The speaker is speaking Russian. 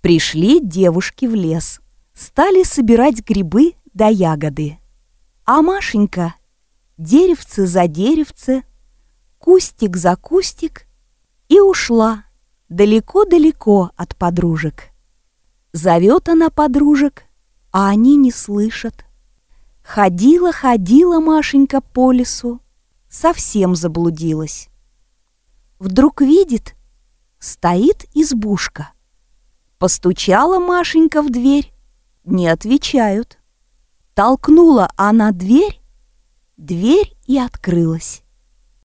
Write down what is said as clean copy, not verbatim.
Пришли девушки в лес, стали собирать грибы да ягоды. А Машенька деревце за деревце, кустик за кустик и ушла далеко-далеко от подружек. Зовет она подружек, а они не слышат. Ходила Машенька по лесу, совсем заблудилась. Вдруг видит, стоит избушка. Постучала Машенька в дверь, не отвечают. Толкнула она дверь и открылась.